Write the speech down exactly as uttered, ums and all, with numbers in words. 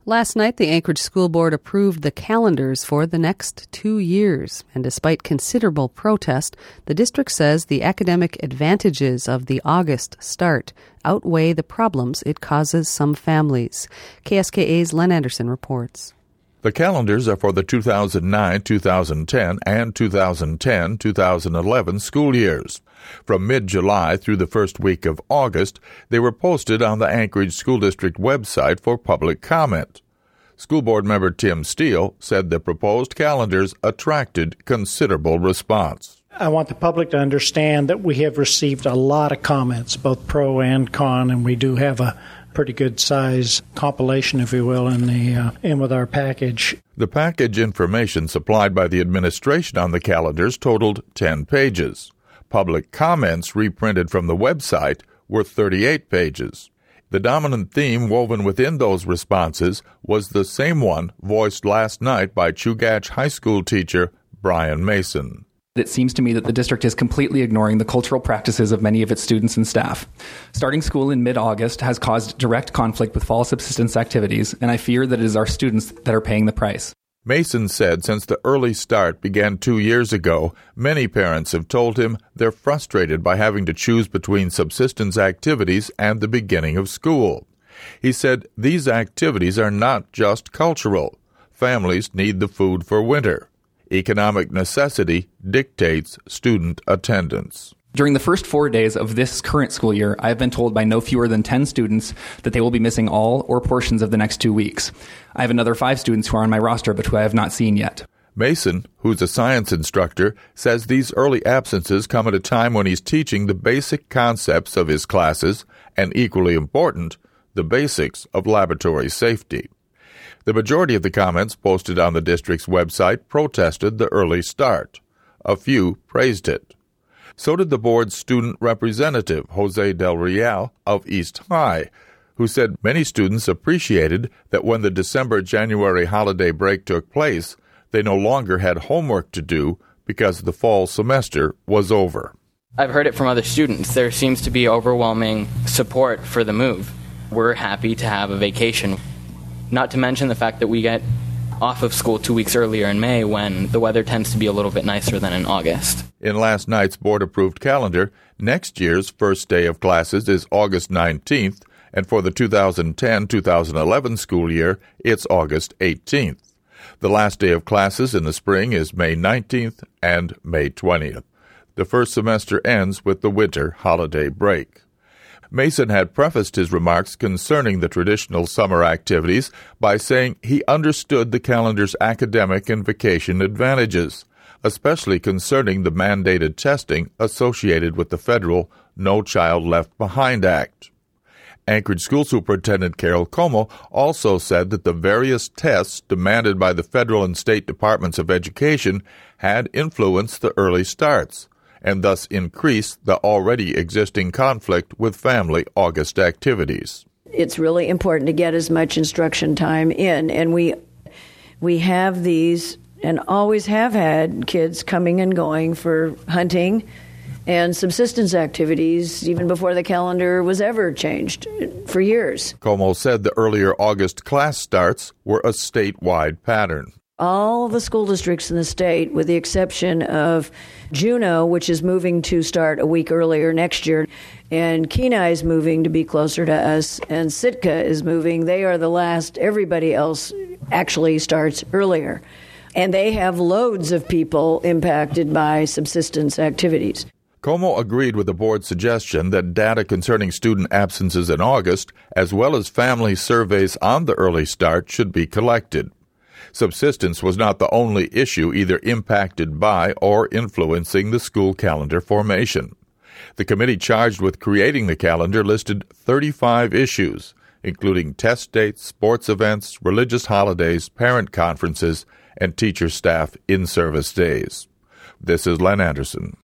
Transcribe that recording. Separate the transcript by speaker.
Speaker 1: Last night, the Anchorage School Board approved the calendars for the next two years. And despite considerable protest, the district says the academic advantages of the August start outweigh the problems it causes some families. K S K A's Len Anderson reports.
Speaker 2: The calendars are for the two thousand nine two thousand ten and two thousand ten two thousand eleven school years. From mid-July through the first week of August, they were posted on the Anchorage School District website for public comment. School Board member Tim Steele said the proposed calendars attracted considerable response.
Speaker 3: I want the public to understand that we have received a lot of comments, both pro and con, and we do have a pretty good size compilation, if you will, in the uh, in with our package.
Speaker 2: The package information supplied by the administration on the calendars totaled ten pages. Public comments reprinted from the website were thirty-eight pages. The dominant theme woven within those responses was the same one voiced last night by Chugach High School teacher Brian Mason.
Speaker 4: It seems to me that the district is completely ignoring the cultural practices of many of its students and staff. Starting school in mid-August has caused direct conflict with fall subsistence activities, and I fear that it is our students that are paying the price.
Speaker 2: Mason said since the early start began two years ago, many parents have told him they're frustrated by having to choose between subsistence activities and the beginning of school. He said these activities are not just cultural. Families need the food for winter. Economic necessity dictates student attendance.
Speaker 4: During the first four days of this current school year, I have been told by no fewer than ten students that they will be missing all or portions of the next two weeks. I have another five students who are on my roster but who I have not seen yet.
Speaker 2: Mason, who's a science instructor, says these early absences come at a time when he's teaching the basic concepts of his classes and, equally important, the basics of laboratory safety. The majority of the comments posted on the district's website protested the early start. A few praised it. So did the board's student representative, Jose Del Real of East High, who said many students appreciated that when the December-January holiday break took place, they no longer had homework to do because the fall semester was over.
Speaker 5: I've heard it from other students. There seems to be overwhelming support for the move. We're happy to have a vacation. Not to mention the fact that we get off of school two weeks earlier in May when the weather tends to be a little bit nicer than in August.
Speaker 2: In last night's board-approved calendar, next year's first day of classes is August nineteenth, and for the two thousand ten two thousand eleven school year, it's August eighteenth. The last day of classes in the spring is May nineteenth and May twentieth. The first semester ends with the winter holiday break. Mason had prefaced his remarks concerning the traditional summer activities by saying he understood the calendar's academic and vacation advantages, especially concerning the mandated testing associated with the federal No Child Left Behind Act. Anchorage School Superintendent Carol Como also said that the various tests demanded by the federal and state departments of education had influenced the early starts, and thus increase the already existing conflict with family August activities.
Speaker 6: It's really important to get as much instruction time in, and we we have these and always have had kids coming and going for hunting and subsistence activities even before the calendar was ever changed for years.
Speaker 2: Como said the earlier August class starts were a statewide pattern.
Speaker 6: All the school districts in the state, with the exception of Juneau, which is moving to start a week earlier next year, and Kenai is moving to be closer to us, and Sitka is moving. They are the last. Everybody else actually starts earlier. And they have loads of people impacted by subsistence activities.
Speaker 2: Como agreed with the board's suggestion that data concerning student absences in August, as well as family surveys on the early start, should be collected. Subsistence was not the only issue either impacted by or influencing the school calendar formation. The committee charged with creating the calendar listed thirty-five issues, including test dates, sports events, religious holidays, parent conferences, and teacher-staff in-service days. This is Len Anderson.